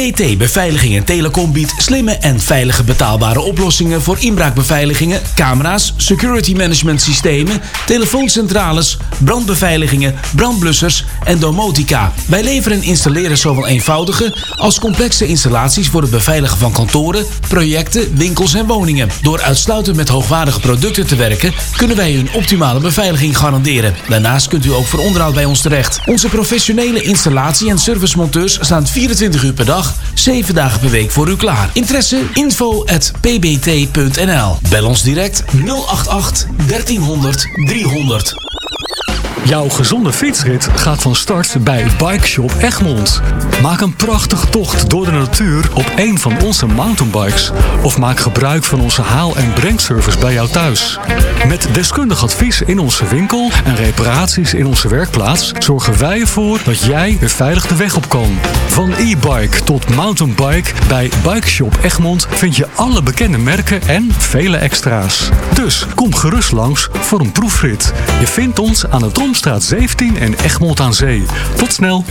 PBT Beveiliging en Telecom biedt slimme en veilige betaalbare oplossingen voor inbraakbeveiligingen, camera's, security management systemen, telefooncentrales, brandbeveiligingen, brandblussers en domotica. Wij leveren en installeren zowel eenvoudige als complexe installaties voor het beveiligen van kantoren, projecten, winkels en woningen. Door uitsluitend met hoogwaardige producten te werken, kunnen wij u een optimale beveiliging garanderen. Daarnaast kunt u ook voor onderhoud bij ons terecht. Onze professionele installatie- en servicemonteurs staan 24 uur per dag, 7 dagen per week voor u klaar. Interesse? info@pbt.nl. Bel ons direct 088 1300 300. Jouw gezonde fietsrit gaat van start bij Bike Shop Egmond. Maak een prachtige tocht door de natuur op een van onze mountainbikes. Of maak gebruik van onze haal- en brengservice bij jou thuis. Met deskundig advies in onze winkel en reparaties in onze werkplaats zorgen wij ervoor dat jij weer veilig de weg op kan. Van e-bike tot mountainbike, bij Bike Shop Egmond vind je alle bekende merken en vele extra's. Dus kom gerust langs voor een proefrit. Je vindt ons aan de Tromstraat 17 en Egmond aan Zee. Tot snel!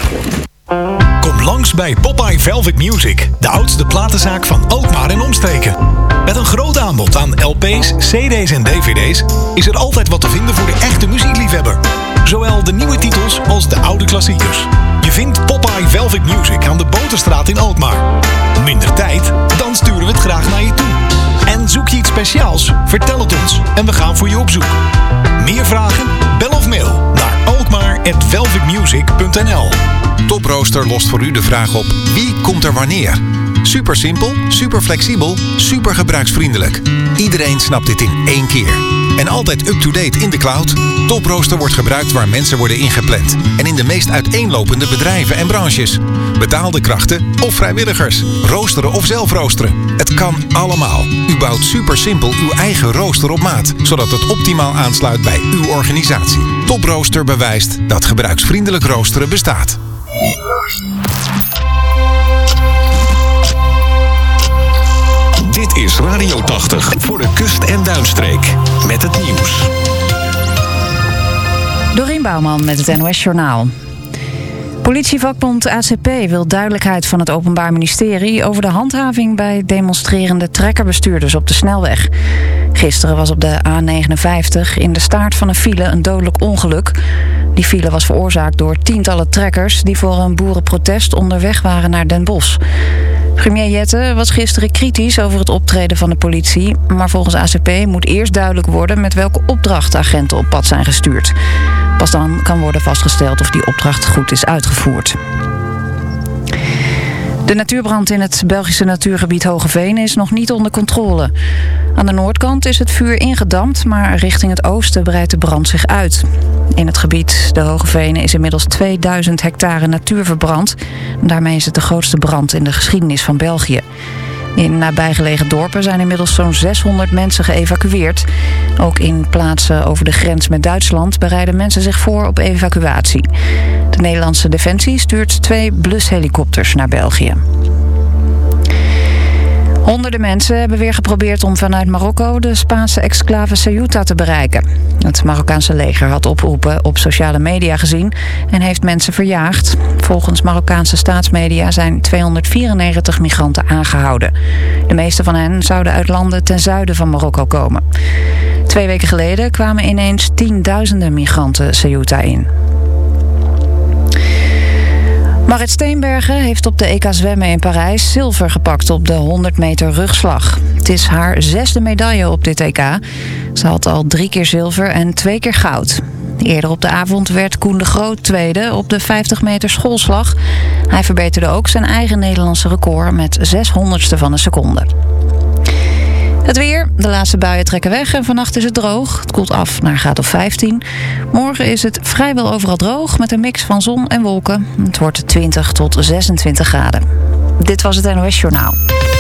Kom langs bij Popeye Velvet Music, de oudste platenzaak van Alkmaar en omstreken. Met een groot aanbod aan LP's, CD's en DVD's is er altijd wat te vinden voor de echte muziekliefhebber. Zowel de nieuwe titels als de oude klassiekers. Je vindt Popeye Velvet Music aan de Boterstraat in Alkmaar. Minder tijd? Dan sturen we het graag naar je toe. En zoek je iets speciaals? Vertel het ons en we gaan voor je op zoek. Meer vragen? Bel of mail naar alkmaar@velvetmusic.nl. Toprooster lost voor u de vraag op: wie komt er wanneer? Super simpel, super flexibel, super gebruiksvriendelijk. Iedereen snapt dit in één keer. En altijd up-to-date in de cloud. Toprooster wordt gebruikt waar mensen worden ingepland. En in de meest uiteenlopende bedrijven en branches. Betaalde krachten of vrijwilligers. Roosteren of zelf roosteren. Het kan allemaal. U bouwt super simpel uw eigen rooster op maat. Zodat het optimaal aansluit bij uw organisatie. Toprooster bewijst dat gebruiksvriendelijk roosteren bestaat. Dit is Radio 80 voor de kust- en duinstreek. Met het nieuws. Dorien Bouwman met het NOS Journaal. Politievakbond ACP wil duidelijkheid van het Openbaar Ministerie over de handhaving bij demonstrerende trekkerbestuurders op de snelweg. Gisteren was op de A59 in de staart van een file een dodelijk ongeluk. Die file was veroorzaakt door tientallen trekkers die voor een boerenprotest onderweg waren naar Den Bosch. Premier Jette was gisteren kritisch over het optreden van de politie, maar volgens ACP moet eerst duidelijk worden met welke opdracht de agenten op pad zijn gestuurd. Pas dan kan worden vastgesteld of die opdracht goed is uitgevoerd. De natuurbrand in het Belgische natuurgebied Hogeveen is nog niet onder controle. Aan de noordkant is het vuur ingedampt, maar richting het oosten breidt de brand zich uit. In het gebied de Hogeveen is inmiddels 2000 hectare natuur verbrand. Daarmee is het de grootste brand in de geschiedenis van België. In nabijgelegen dorpen zijn inmiddels zo'n 600 mensen geëvacueerd. Ook in plaatsen over de grens met Duitsland bereiden mensen zich voor op evacuatie. De Nederlandse Defensie stuurt 2 blushelikopters naar België. Honderden mensen hebben weer geprobeerd om vanuit Marokko de Spaanse exclave Ceuta te bereiken. Het Marokkaanse leger had oproepen op sociale media gezien en heeft mensen verjaagd. Volgens Marokkaanse staatsmedia zijn 294 migranten aangehouden. De meeste van hen zouden uit landen ten zuiden van Marokko komen. 2 weken geleden kwamen ineens tienduizenden migranten Ceuta in. Marit Steenbergen heeft op de EK zwemmen in Parijs zilver gepakt op de 100 meter rugslag. Het is haar 6e medaille op dit EK. Ze had al 3 keer zilver en 2 keer goud. Eerder op de avond werd Koen de Groot tweede op de 50 meter schoolslag. Hij verbeterde ook zijn eigen Nederlandse record met 600ste van een seconde. Het weer. De laatste buien trekken weg en vannacht is het droog. Het koelt af naar een graad of 15. Morgen is het vrijwel overal droog met een mix van zon en wolken. Het wordt 20 tot 26 graden. Dit was het NOS Journaal.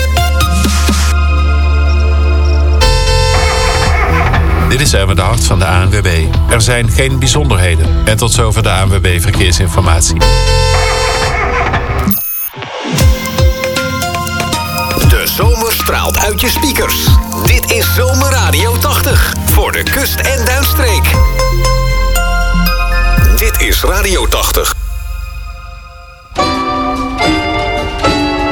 Dit is Erwin de Hart van de ANWB. Er zijn geen bijzonderheden. En tot zover de ANWB Verkeersinformatie. De zomer straalt uit je speakers. Dit is Zomerradio 80 voor de kust- en duinstreek. Dit is Radio 80.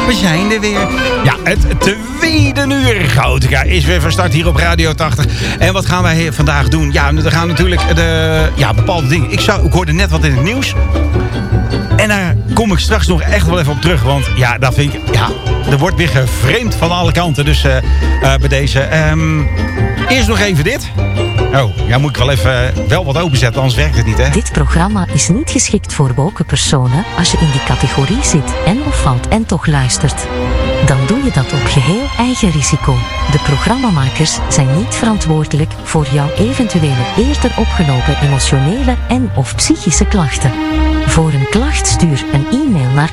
We zijn er weer. Ja, het tweede uur Gotica is weer van start hier op Radio 80. En wat gaan wij vandaag doen? Ja, we gaan natuurlijk bepaalde dingen. Ik hoorde net wat in het nieuws. En daar kom ik straks nog echt wel even op terug. Want ja, dat vind ik... Ja, er wordt weer gevreemd van alle kanten. Dus bij deze... eerst nog even dit. Oh, ja, moet ik wel even wat openzetten, anders werkt het niet, hè? Dit programma is niet geschikt voor woke personen als je in die categorie zit en of valt en toch luistert. Dan doe je dat op geheel eigen risico. De programmamakers zijn niet verantwoordelijk voor jouw eventuele eerder opgelopen emotionele en of psychische klachten. Voor een klacht stuur een e-mail naar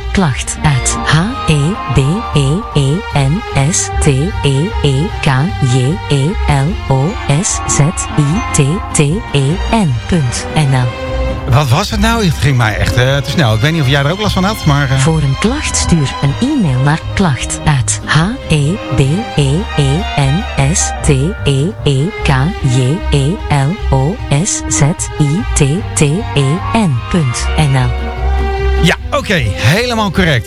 klacht@hebenstejlozitten.nl. Wat was het nou? Het ging mij echt te snel. Ik weet niet of jij er ook last van had, maar... Voor een klacht stuur een e-mail naar klacht@hebenstejlozitten.nl. Ja, oké. Helemaal correct.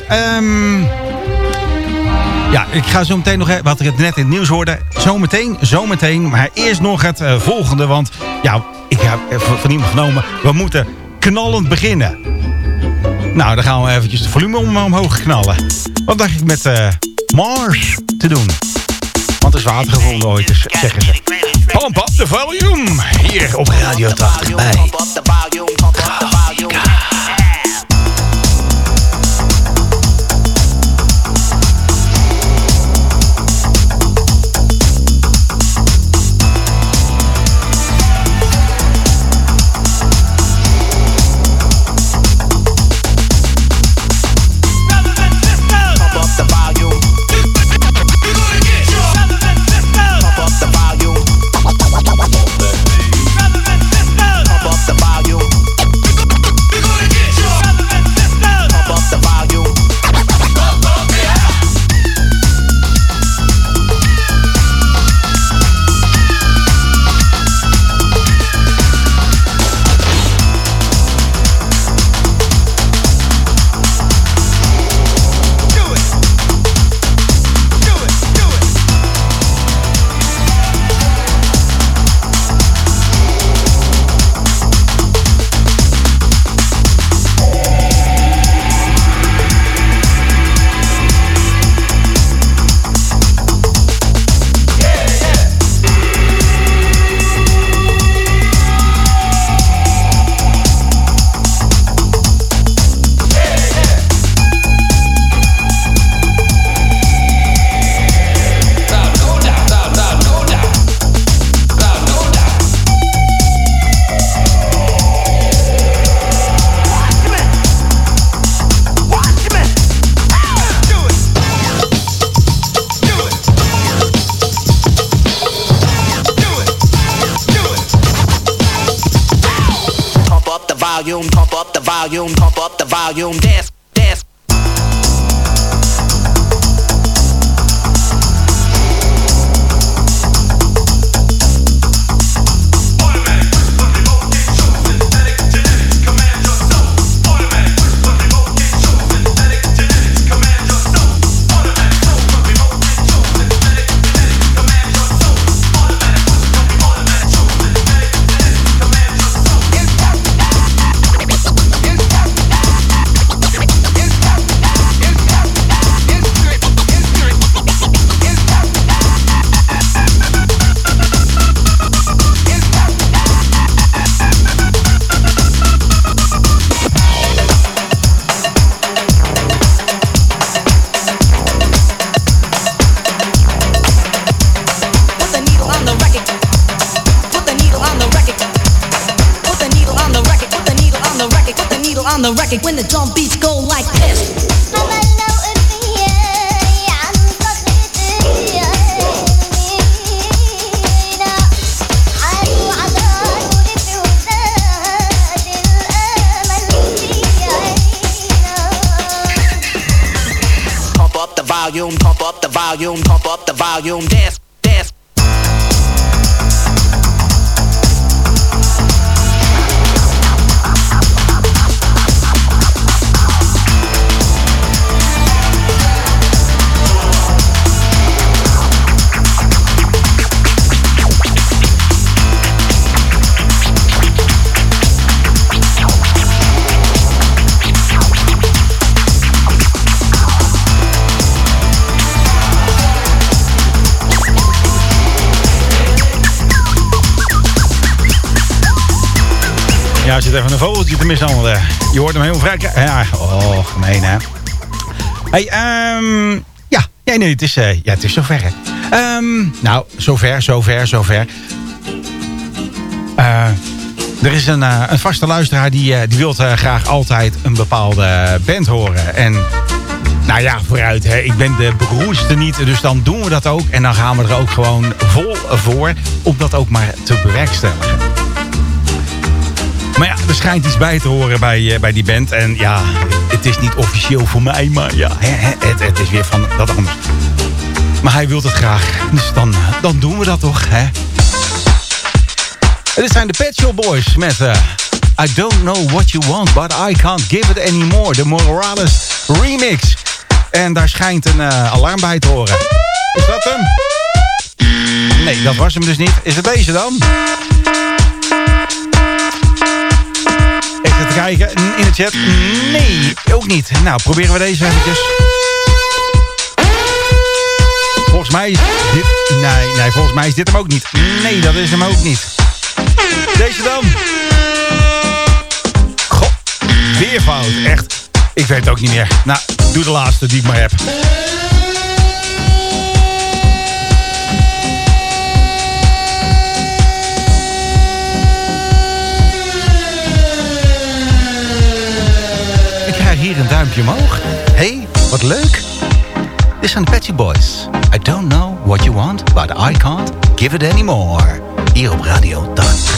Ja, ik ga zo meteen nog... Wat ik net in het nieuws hoorde. Zometeen. Maar eerst nog het volgende. Want ja, ik heb van iemand genomen. We moeten knallend beginnen. Nou, dan gaan we eventjes de volume omhoog knallen. Wat dacht ik met Mars te doen? Want er is water gevonden ooit, dus zeggen ze. Pump up the volume. Hier op Radio 80 bij Gotica. Pump up the volume, dance. When the drum beats go like this. Pump up the volume, pump up the volume, pump up the volume, dance. Ja, er zit even een vogeltje te mishandelen. Je hoort hem helemaal vrij. Ja, oh, gemeen hè. Hey, nee, het is zover hè. Nou, zover. Er is een vaste luisteraar die wil graag altijd een bepaalde band horen. En nou ja, vooruit. Hè. Ik ben de beroerdste niet, dus dan doen we dat ook. En dan gaan we er ook gewoon vol voor om dat ook maar te bewerkstelligen. Maar ja, er schijnt iets bij te horen bij die band. En ja, het is niet officieel voor mij, maar ja, het is weer van dat anders. Maar hij wil het graag, dus dan doen we dat toch, hè? En dit zijn de Pet Shop Boys met I Don't Know What You Want, But I Can't Give It Anymore. De Morales remix. En daar schijnt een alarm bij te horen. Is dat hem? Nee, dat was hem dus niet. Is het deze dan? Even te kijken in de chat. Nee, ook niet. Nou, proberen we deze eventjes. Volgens mij is dit... Nee, volgens mij is dit hem ook niet. Nee, dat is hem ook niet. Deze dan? Goh, weer fout. Echt. Ik weet het ook niet meer. Nou, doe de laatste die ik maar heb. Ik krijg hier een duimpje omhoog. Hey, wat leuk. Dit zijn de Pet Shop Boys. I don't know what you want, but I can't give it anymore. Hier op Radio 80.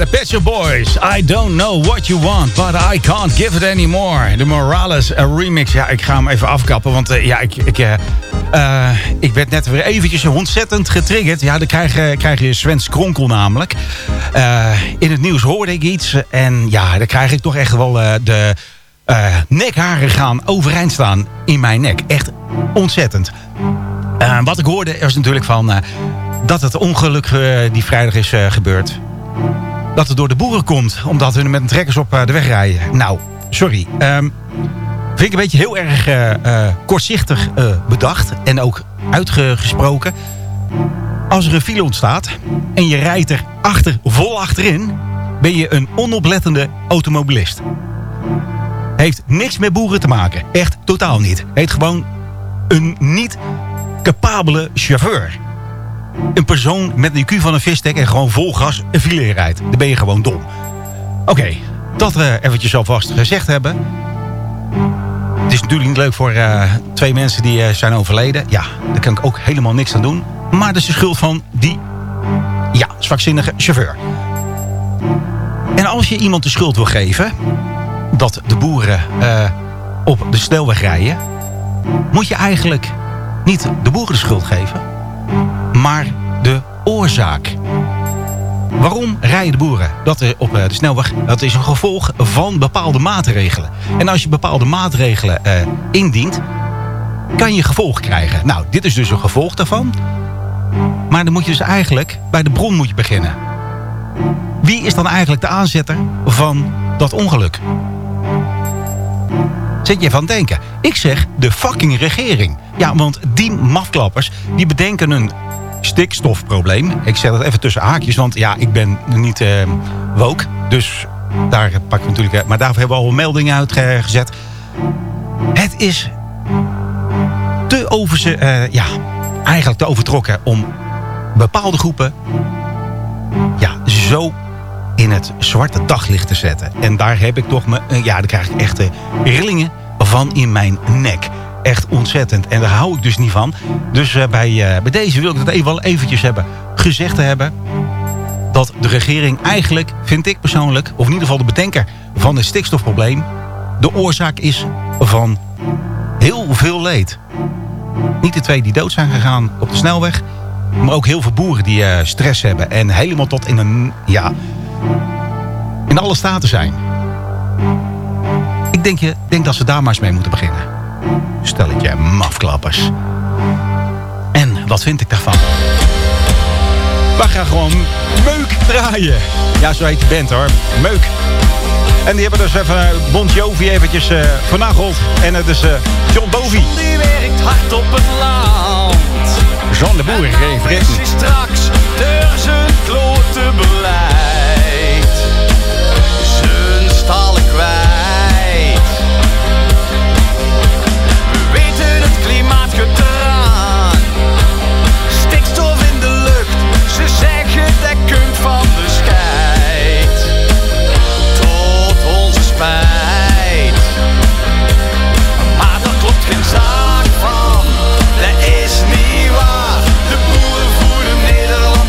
de Pet Shop Boys. I don't know what you want, but I can't give it anymore. De Morales remix. Ja, ik ga hem even afkappen, want ik werd net weer eventjes ontzettend getriggerd. Ja, dan krijg je Sven Skronkel namelijk. In het nieuws hoorde ik iets. En ja, dan krijg ik toch echt wel de nekharen gaan overeind staan in mijn nek. Echt ontzettend. Wat ik hoorde was natuurlijk van dat het ongeluk die vrijdag is gebeurd. Dat het door de boeren komt, omdat hun met een trekkers op de weg rijden. Nou, sorry. Vind ik een beetje heel erg kortzichtig bedacht en ook uitgesproken. Als er een file ontstaat en je rijdt er vol achterin, ben je een onoplettende automobilist. Heeft niks met boeren te maken. Echt totaal niet. Heet gewoon een niet capabele chauffeur. Een persoon met een IQ van een visstek en gewoon vol gas een file rijdt. Dan ben je gewoon dom. Oké, dat eventjes alvast gezegd hebben. Het is natuurlijk niet leuk voor 2 mensen die zijn overleden. Ja, daar kan ik ook helemaal niks aan doen. Maar dat is de schuld van die zwakzinnige chauffeur. En als je iemand de schuld wil geven dat de boeren op de snelweg rijden, moet je eigenlijk niet de boeren de schuld geven, maar de oorzaak. Waarom rijden de boeren dat op de snelweg? Dat is een gevolg van bepaalde maatregelen. En als je bepaalde maatregelen indient, kan je gevolgen krijgen. Nou, dit is dus een gevolg daarvan. Maar dan moet je dus eigenlijk bij de bron moet je beginnen. Wie is dan eigenlijk de aanzetter van dat ongeluk? Zit je van denken? Ik zeg de fucking regering. Ja, want die mafklappers die bedenken een stikstofprobleem. Ik zeg dat even tussen haakjes, want ja, ik ben niet woke. Dus daar pak ik natuurlijk. Maar daarvoor hebben we al meldingen uitgezet. Het is eigenlijk te overtrokken om bepaalde groepen zo in het zwarte daglicht te zetten. En daar heb ik toch daar krijg ik echt rillingen van in mijn nek. Echt ontzettend. En daar hou ik dus niet van. Dus bij deze wil ik het even wel eventjes gezegd hebben. Dat de regering eigenlijk, vind ik persoonlijk, of in ieder geval de bedenker van het stikstofprobleem, de oorzaak is van heel veel leed. Niet de 2 die dood zijn gegaan op de snelweg, maar ook heel veel boeren die stress hebben en helemaal tot in alle staten zijn. Ik denk dat ze daar maar eens mee moeten beginnen. Stelletje mafklappers. En wat vind ik daarvan? We gaan gewoon Meuk draaien. Ja, zo heet die band hoor. Meuk. En die hebben dus even Bon Jovi eventjes vernageld. En het is John Bovi. Die werkt hard op het land. Jean de Boer heeft is straks door zijn klote beleid. Zijn stallen kwijt. We weten het klimaat getraan. Stikstof in de lucht. Ze zeggen dat kunt van de scheid. Tot onze spijt. Maar daar klopt geen zaak van. Dat is niet waar. De boeren voeren Nederland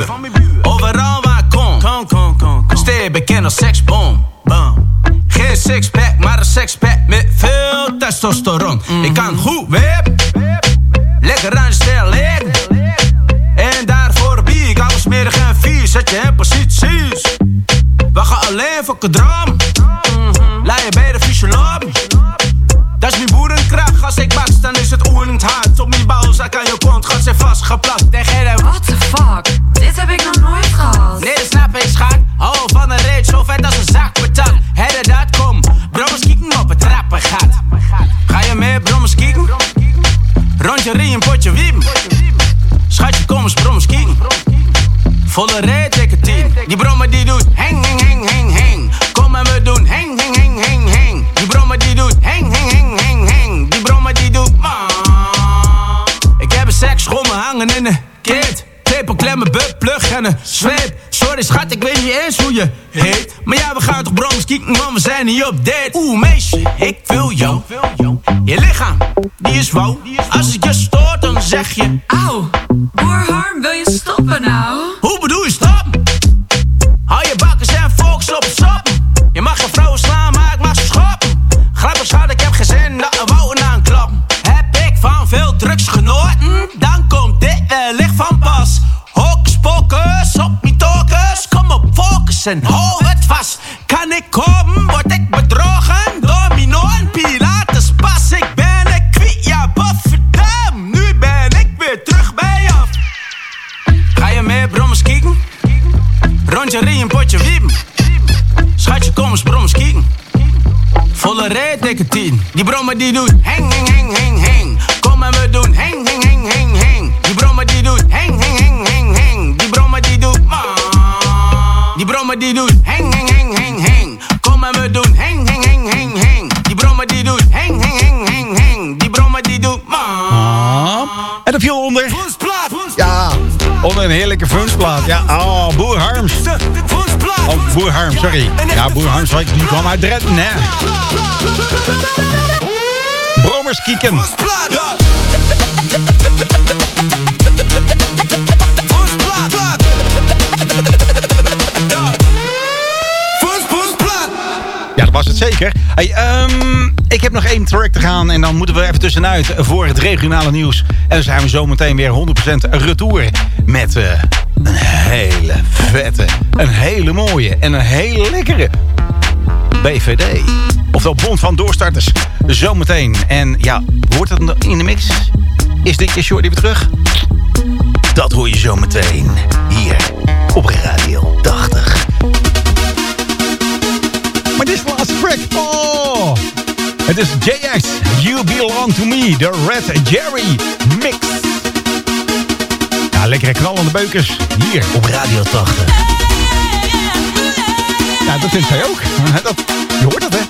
Overal waar ik kom. Steeds bekend als seksbom. Geen sixpack, maar een sexpack met veel testosteron. Ik kan goed whip, lekker aan de stijl liggen. En daarvoor bied ik alles smerig en vies. Zet je in posities. We gaan alleen voor kadram. Laat je bij de fysioloog. Dat is mijn boerenkracht. Als ik baks, dan is het oerend hard. Op mijn balzak aan je kont gaat ze vastgeplakt. What the fuck? Dit heb ik nog nooit gehad. Nee, dat snap ik, schat. Hou van een reet zo vet als een zak betak. Hedde dat, kom. Brommers kieken op het trappengat. Ga je mee, brommers kieken? Rondje rie, potje wiepen. Schatje, kom eens, brommers kieken. Volle reet, dikke 10. Die brommer die doet heng, heng, heng, heng, heng. Kom en we doen heng, heng, heng, heng, heng. Die brommer die doet heng, heng, heng, heng, heng. Die brommer die doet Ik heb een seksschommel hangen in de kit. Tepelklemmen, plug en een zweep. Sorry schat, ik weet niet eens hoe je heet. Maar ja, we gaan toch brommers kieken, man, we zijn niet op date. Oeh meisje, ik wil jou. Je lichaam, die is wauw. Als het je stoort, dan zeg je auw. Boer Harm, wil je stoppen nou? Hoe bedoel je stoppen? Hou je bakkers en focus op het stoppen. Je mag geen vrouwen slaan, maar ik mag ze schoppen. Grappig schat, ik heb geen zin dat we wouden aanklappen. Heb ik van veel drugs genoten? Dan komt dit wellicht van pas. Hocus pocus, op mijn tokens. Kom op, focus en hou het vast. Kan ik komen, word ik bedrogen? Domino en Pilates pas. Ik ben een kwiet, ja bofferdam. Nu ben ik weer terug bij af. Ga je mee brommers kieken? Rondje rie, een potje wiepen. Schatje, kom eens brommers kieken. Volle reet, dikke 10. Die brommer die doet heng, heng, heng, heng, heng. Kom en we doen heng, heng, heng, heng, heng. Die brommer die doet heng, heng, heng, heng, heng. Die brommer die doet Die brommer die doet heng, heng, heng, heng, heng. Kom en we doen heng, heng, heng, heng, heng. Die brommer die doet heng, heng, heng, heng, heng. Die brommer die doet En dat viel onder. Ja, onder een heerlijke funksplaat. Ja, oh, Boer Harms. Oh, Boer Harms, sorry. Ja, Boer Harms, die kwam uit Drenthe, hè. Brommers kieken. Ja, dat was het zeker. Hey, ik heb nog 1 track te gaan en dan moeten we even tussenuit voor het regionale nieuws. En dan zijn we zo meteen weer 100% retour met een hele vette, een hele mooie en een hele lekkere BVD. Oftewel Bond van Doorstarters. Zometeen. En ja, hoort het in de mix? Is dit je Shorty weer terug? Dat hoor je zo meteen hier op Radio 80. Maar dit is de laatste track. Oh! Het is JX, You Belong To Me, de Red Jerry Mix. Ja, lekkere knallende beukers hier op Radio 80. Ja, dat vindt zij ook. Je hoort dat, hè?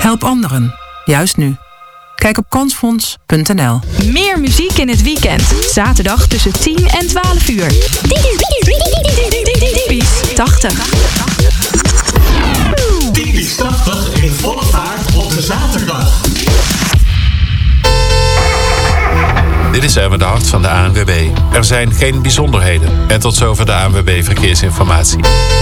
Help anderen, juist nu. Kijk op kansfonds.nl. Meer muziek in het weekend. Zaterdag tussen 10 en 12 uur. Typisch 80. Typisch 80 in volle vaart op de zaterdag. Dit is Erwin de Hart van de ANWB. Er zijn geen bijzonderheden. En tot zover de ANWB Verkeersinformatie.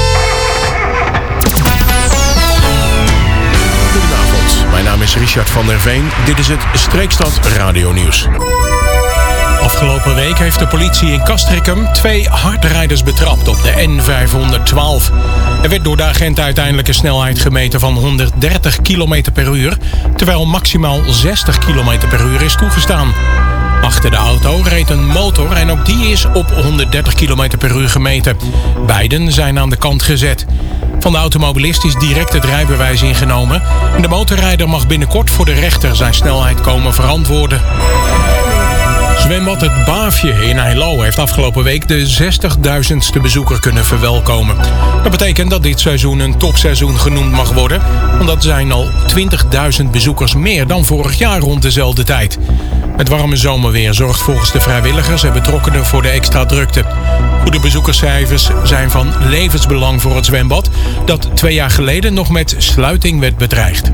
Mijn naam is Richard van der Veen. Dit is het Streekstad Radio Nieuws. Afgelopen week heeft de politie in Castricum 2 hardrijders betrapt op de N512. Er werd door de agent uiteindelijk een snelheid gemeten van 130 km per uur... terwijl maximaal 60 km per uur is toegestaan. Achter de auto reed een motor en ook die is op 130 km per uur gemeten. Beiden zijn aan de kant gezet. Van de automobilist is direct het rijbewijs ingenomen... en de motorrijder mag binnenkort voor de rechter zijn snelheid komen verantwoorden. Zwembad Het Baafje in Heilo heeft afgelopen week de 60.000ste bezoeker kunnen verwelkomen. Dat betekent dat dit seizoen een topseizoen genoemd mag worden... want dat zijn al 20.000 bezoekers meer dan vorig jaar rond dezelfde tijd. Het warme zomerweer zorgt volgens de vrijwilligers en betrokkenen voor de extra drukte. Goede bezoekerscijfers zijn van levensbelang voor het zwembad... dat 2 jaar geleden nog met sluiting werd bedreigd.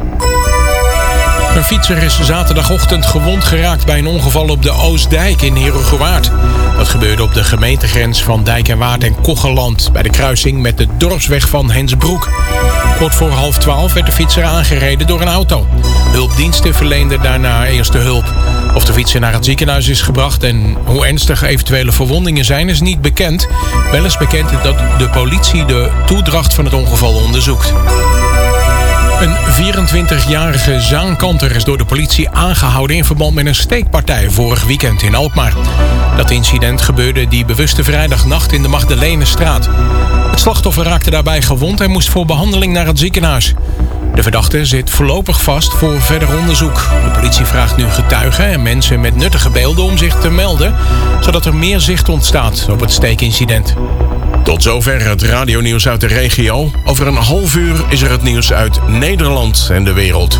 Een fietser is zaterdagochtend gewond geraakt bij een ongeval op de Oostdijk in Herugewaard. Dat gebeurde op de gemeentegrens van Dijk en Waard en Kocheland... bij de kruising met de dorpsweg van Hensbroek. Kort voor 11:30 werd de fietser aangereden door een auto. Hulpdiensten verleenden daarna eerste hulp. Of de fietser naar het ziekenhuis is gebracht en hoe ernstig eventuele verwondingen zijn is niet bekend. Wel is bekend dat de politie de toedracht van het ongeval onderzoekt. Een 24-jarige zaankanter is door de politie aangehouden in verband met een steekpartij vorig weekend in Alkmaar. Dat incident gebeurde die bewuste vrijdagnacht in de Magdalenestraat. Het slachtoffer raakte daarbij gewond en moest voor behandeling naar het ziekenhuis. De verdachte zit voorlopig vast voor verder onderzoek. De politie vraagt nu getuigen en mensen met nuttige beelden om zich te melden, zodat er meer zicht ontstaat op het steekincident. Tot zover het radionieuws uit de regio. Over een half uur is er het nieuws uit Nederland en de wereld.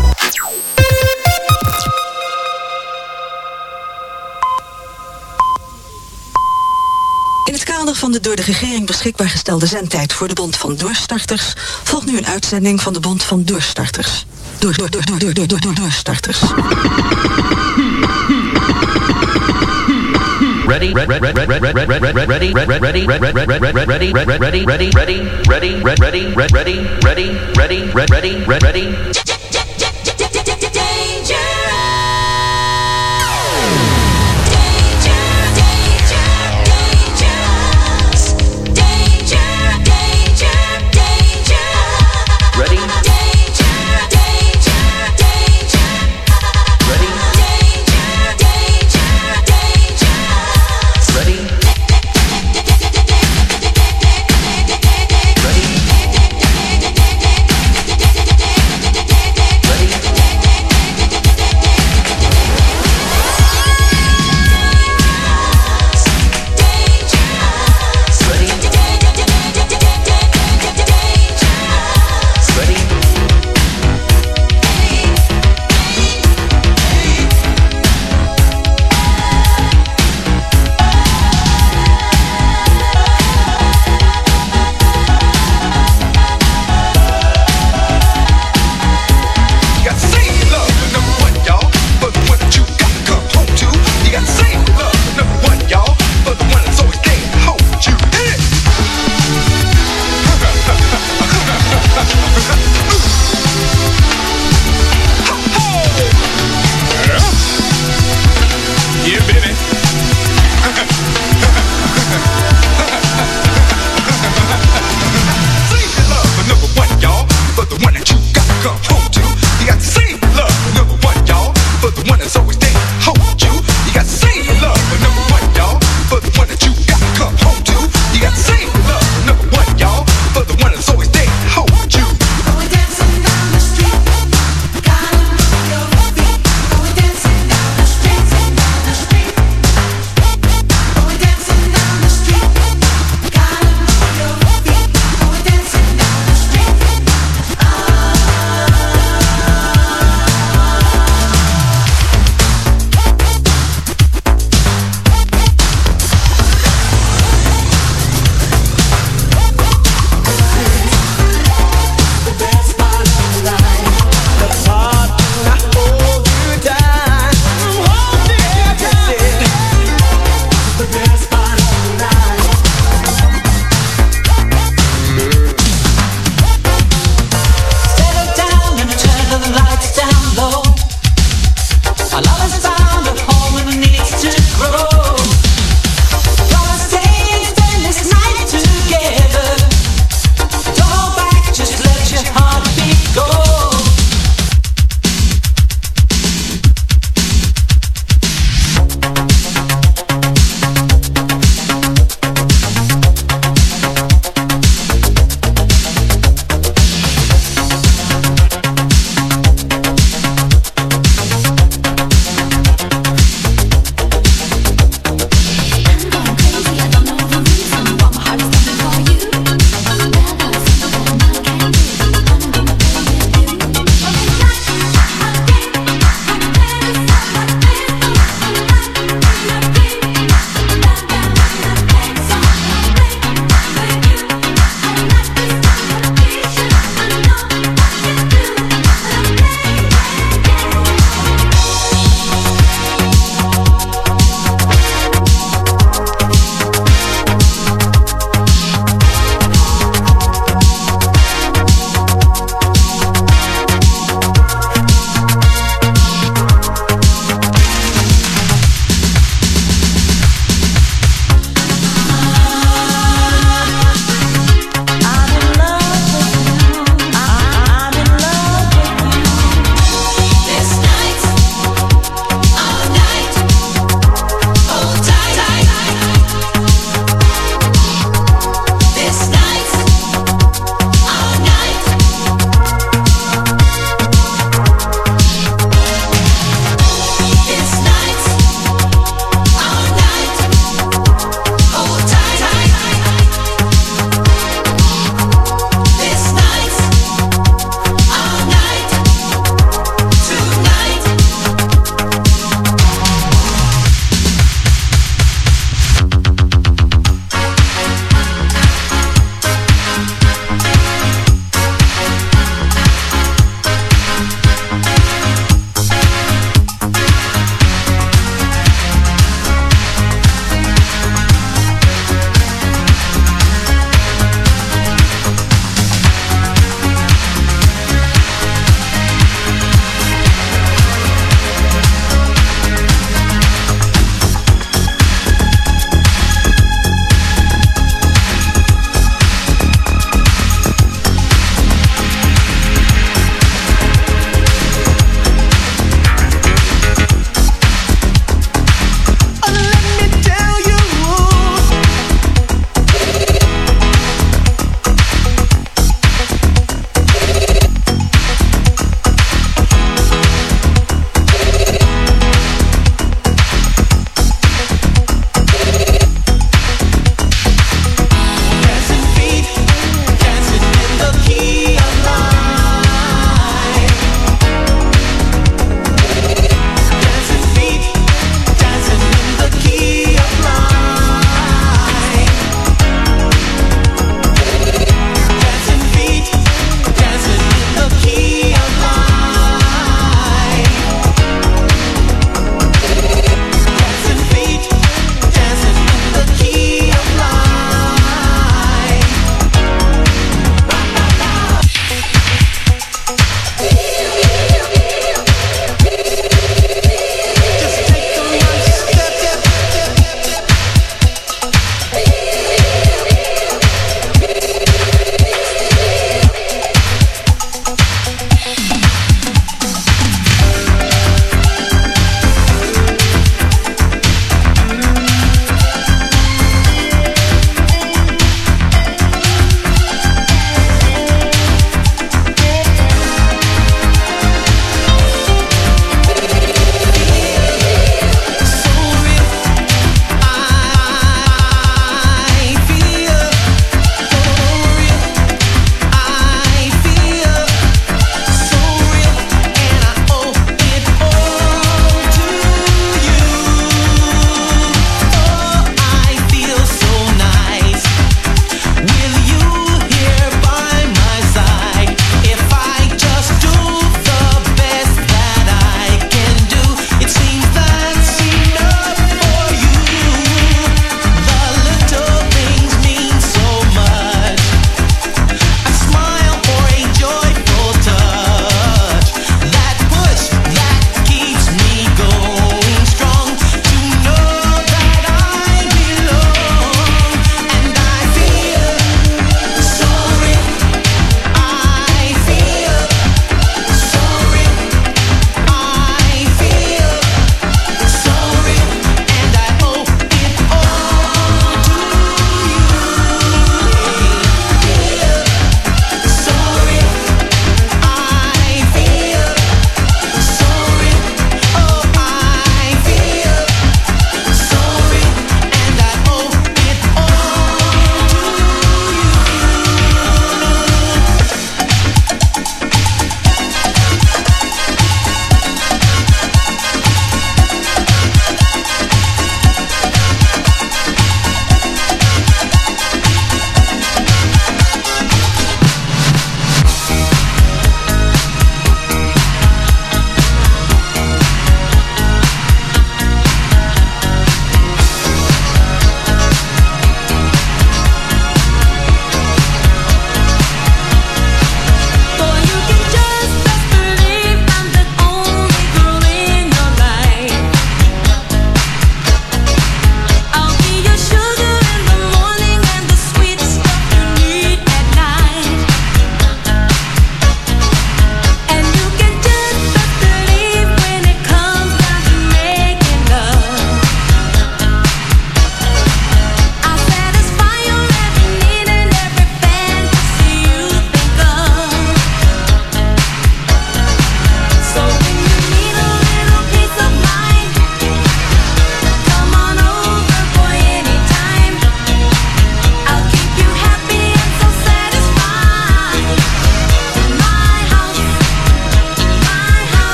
In het kader van de door de regering beschikbaar gestelde zendtijd voor de Bond van Doorstarters volgt nu een uitzending van de Bond van Doorstarters. Doorstarters. Ready, ready, ready, ready, ready, ready, ready, ready, ready, ready, ready, ready, ready, ready.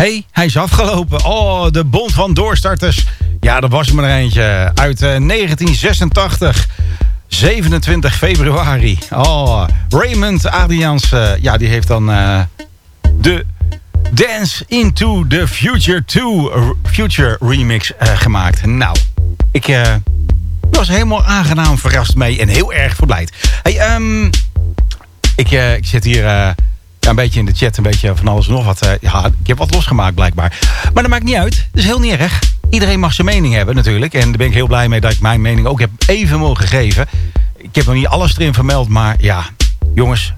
hij is afgelopen. Oh, de Bond van Doorstarters. Ja, dat was er maar eentje. Uit 1986. 27 februari. Oh, Raymond Adriaans. Ja, die heeft dan de Dance into the Future 2 Future remix gemaakt. Nou, ik was helemaal aangenaam verrast mee en heel erg verblijd. Hey, ik zit hier een beetje in de chat, een beetje van alles en nog wat. Ja, ik heb wat losgemaakt blijkbaar. Maar dat maakt niet uit. Dat is heel niet erg. Iedereen mag zijn mening hebben natuurlijk. En daar ben ik heel blij mee dat ik mijn mening ook heb even mogen geven. Ik heb nog niet alles erin vermeld, maar ja, jongens,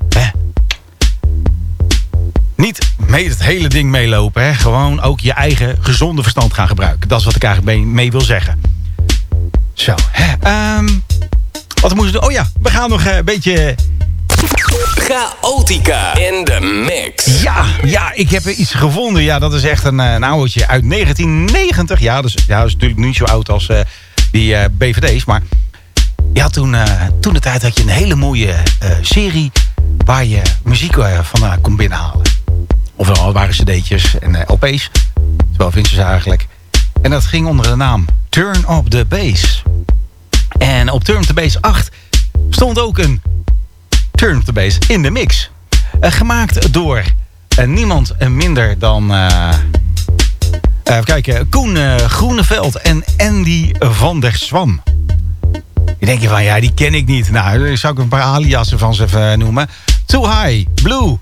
niet mee het hele ding meelopen. Hè. Gewoon ook je eigen gezonde verstand gaan gebruiken. Dat is wat ik eigenlijk mee wil zeggen. Zo, wat moeten we doen? Oh ja, we gaan nog een beetje... Chaotica in de mix. Ja, ik heb iets gevonden. Ja, dat is echt een oudertje uit 1990. Ja, dat is natuurlijk niet zo oud als die BVD's. Maar ja, toen de tijd had je een hele mooie serie waar je muziek van kon binnenhalen. Ofwel, het waren cd'tjes en LP's. Zo vinden ze eigenlijk. En dat ging onder de naam Turn Up The Bass. En op Turn Up The Bass 8 stond ook een Turn Up The Bass in de mix. Gemaakt door niemand minder dan... even kijken, Koen Groeneveld en Andy van der Swam. Je denkt je van, ja, die ken ik niet. Nou, dan zou ik een paar aliasen van ze even noemen. Too High, Blue,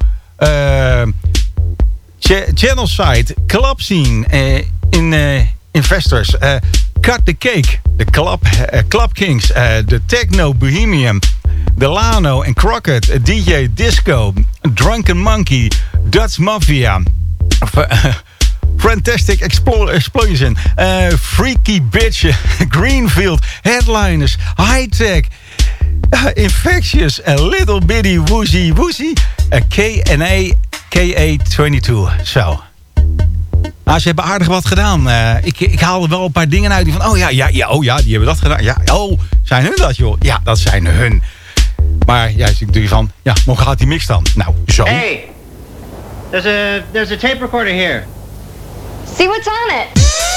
Channel Side, Club Scene, Investors, Cut the Cake, de Club Kings, de Techno Bohemian, Delano en Crockett, DJ Disco, Drunken Monkey, Dutch Mafia, Fantastic Explosion, Freaky Bitch, Greenfield, Headliners, High Tech, Infectious, A Little Bitty Woozy Woozy, KNA KA22. Zo. Nou, ze hebben aardig wat gedaan. Ik haalde wel een paar dingen uit die van... Oh ja, die hebben dat gedaan. Ja, oh, zijn hun dat, joh? Ja, dat zijn hun. Maar ja, ik doe je van... Ja, hoe gaat die mix dan? Nou, zo. Hey, there's a tape recorder here. See what's on it.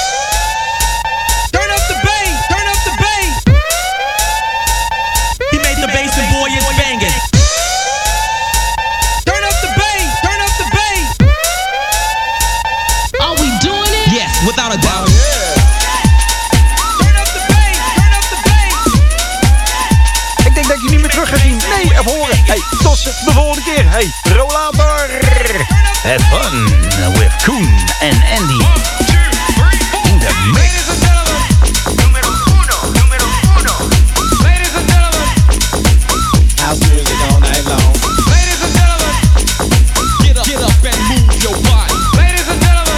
Turn up the bass, turn up the bass. He made the bass and boy is banging. Turn up the bass, turn up the bass. Are we doing it? Yes, without a doubt. Turn up the bass, turn up the bass. Ik denk dat je niet meer terug gaat zien. Nee, of horen. Hey, tot de volgende keer. Hey, rollator. Have fun with Koen and Andy. In the mix. House music all night long. Ladies and gentlemen, get up and move your body. Ladies and gentlemen,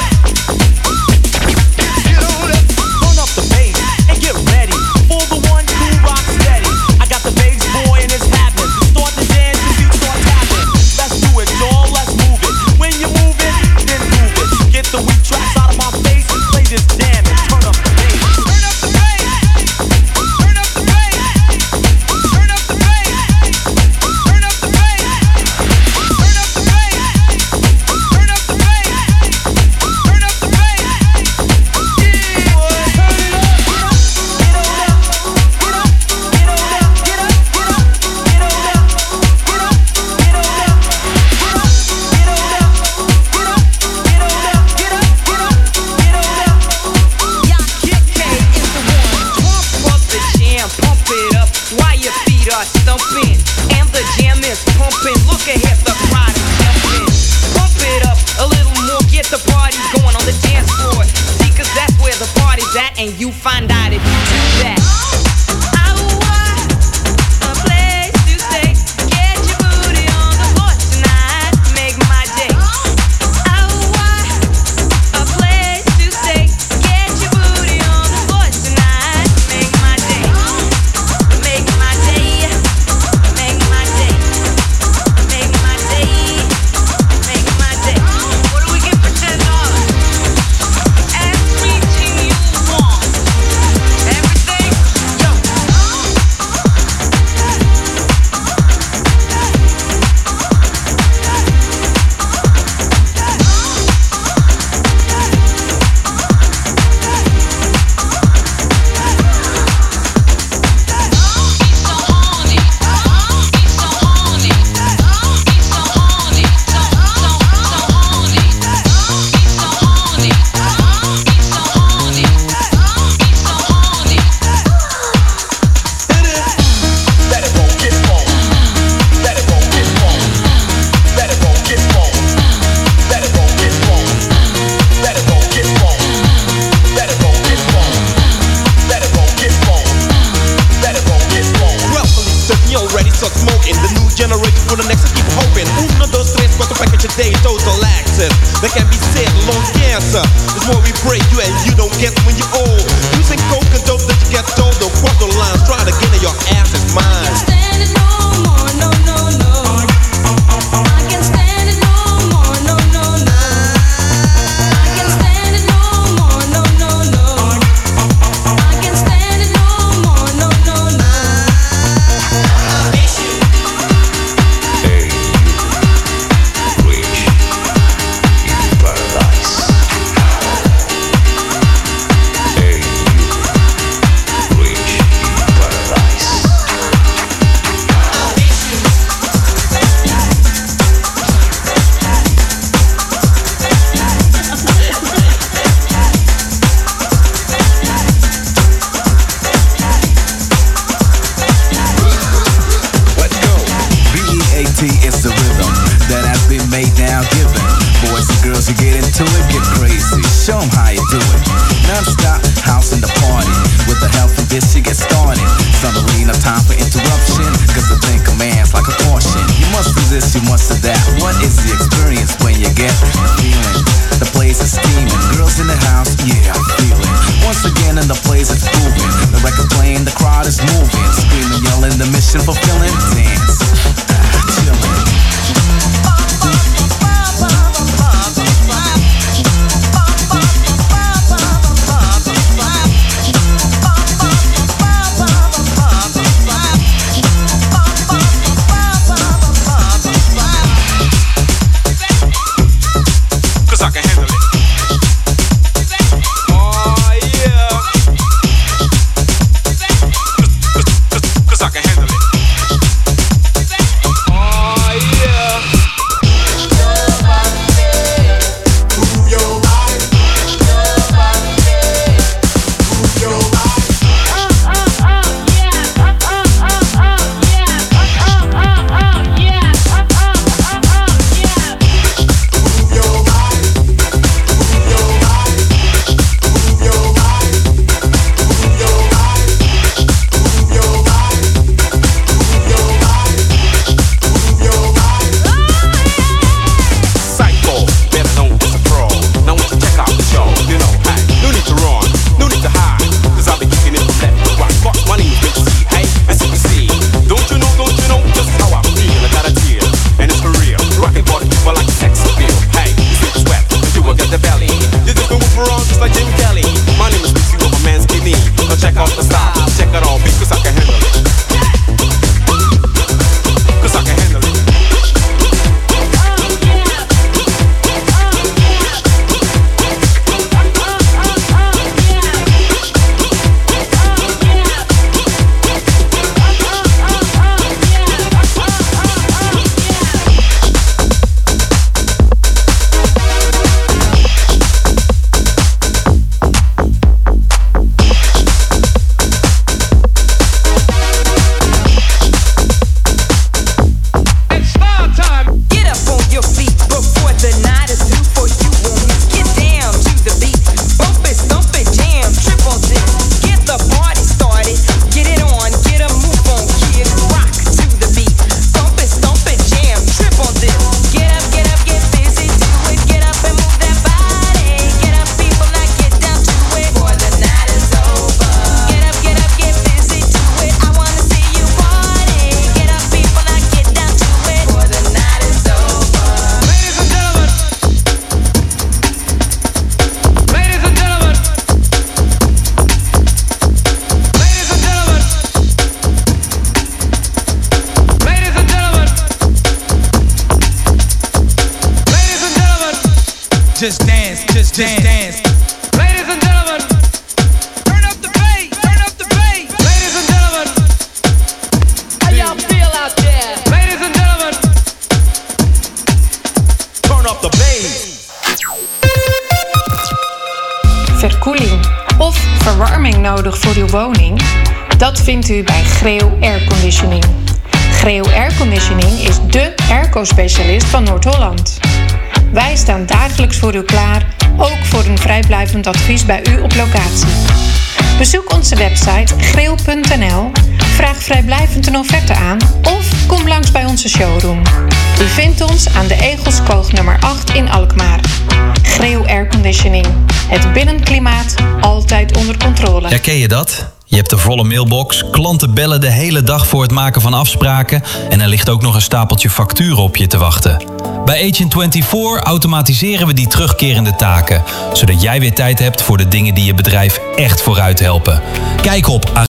get on up, turn up the bass and get ready for the one who rocks steady. I got the bass boy and it's happening. Start to dance and you start tapping. Let's do it, y'all. Let's move it. When you move it, then move it. Get the weak tracks out of my face and play this jam and turn up the bass. Turn up the bass. Turn up the bass. Turn up the bass. Turn up the bass. Turn up the bass. Turn up the bass. Turn up the bass. Yeah, boy. Turn it up. Get on up. Get up. Get on up. Get up. Get up. Get on up. Get up. Get on up. Get up. Get on up. Get up. Get on up. Get up. Get up. Get on up. Yeah, Kid K is the one. Pump up the jam, pump it up while your feet are stumping. And the jam is pumping. Look ahead, the crowd is jumping. Pump it up a little more, get the party going on the dance floor. See, 'cause that's where the party's at, and you find out if you do that. I want a place to stay. Get your booty on the floor tonight. Make my day. I want a place to stay. Get your booty on the floor tonight. Make my day. Make my day. Make my day. Make my day. Make my day. What do we get for $10? Everything you want. Everything for the next, I keep hoping. 1, 2, 3, 4 package a day, total access. That can be said, lung cancer. The more we break you and you don't get when you're old. Using coke and dope that you get told. Don't cross the lines, try to get in your ass is mine. I can't stand it no more, no, no, no. I can't stand it no more, no, no, no. I can't stand it no more, no, no, no. I can't stand it no more, no, no, no. Hey, you reach in paradise. Hey, you reach in paradise. Let's go. BEAT is the rhythm that has been made now given. Boys and girls, you get into it, get crazy. Show 'em how you do it. Non-stop house in the party. With the help of this, you get started. Suddenly, no time for interruption. Cause I think a man's like a caution. You must do this, you must do that. What is the experience when you get the feeling? The place is steaming. Girls in the house, yeah, I feel it. Once again in the place it's moving. The record playing, the crowd is moving. Screaming, yelling, the mission fulfilling. Dance, chilling. Cause I can handle it. Oh yeah. Cause I can handle it. Oh yeah. Move your body. Move your body. Move your body. Move your body. Move your body. Move your body. Move your body. Move your body. Move your body. Psycho, better known as a pro. Now want to check out the show, you know, hey, no need to run, no need to hide, cause I'll be kicking it from left to right. Fuck money, big C, hey, and CBC. Don't you know just how I feel? I got a deal, and it's for real. Rockin' for the people like sex appeal. Hey, you see the sweat, and you will get the belly. You just been whooping around just like Jim Kelly. My name is Lucy with a man's kidney. Now check out the style, check it all, because I can handle it. Cause I can handle it. It's star time. Get up on your feet before the night is through. For you won't get down to the beat. Bump it, stomp it, jam, triple dip. Get the party started. Get it on, get a move on, kid. Rock to the beat. Bump it, stomp it, jam, triple dip. Get up, get busy, do it. Get up and move that body. Get up, people, now get down to it. Before the night is over. Get up, get busy, do it. I wanna see you party. Get up, people, now get down to it. Before the night is over. Ladies and gentlemen. Ladies and gentlemen. Ladies and gentlemen. Ladies and gentlemen. Ladies and gentlemen. Just dance, just dance. Ladies and gentlemen. Turn up the bass, turn up the bass. Ladies and gentlemen. How y'all feel out there? Ladies and gentlemen. Turn up the bass. Verkoeling of verwarming nodig voor uw woning? Dat vindt u bij Greeuw Airconditioning. Greeuw Airconditioning is dé airco-specialist van Noord-Holland. Wij staan dagelijks voor u klaar, ook voor een vrijblijvend advies bij u op locatie. Bezoek onze website greeuw.nl, Vraag vrijblijvend een offerte aan of kom langs bij onze showroom. U vindt ons aan de Egelskoog nummer 8 in Alkmaar. Greo Airconditioning. Het binnenklimaat altijd onder controle. Herken je dat? Je hebt een volle mailbox, klanten bellen de hele dag voor het maken van afspraken en er ligt ook nog een stapeltje facturen op je te wachten. Bij Agent24 automatiseren we die terugkerende taken, zodat jij weer tijd hebt voor de dingen die je bedrijf echt vooruit helpen. Kijk op